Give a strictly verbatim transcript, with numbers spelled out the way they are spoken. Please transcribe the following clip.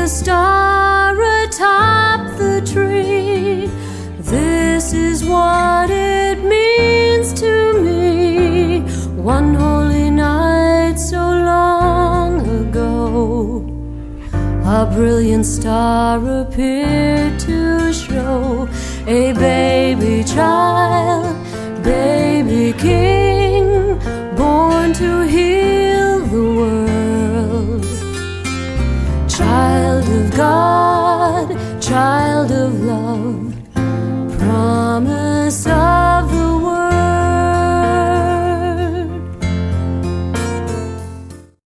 a star atop the tree. This is what it means to me. One holy night so long ago, a brilliant star appeared to show a baby child, baby king.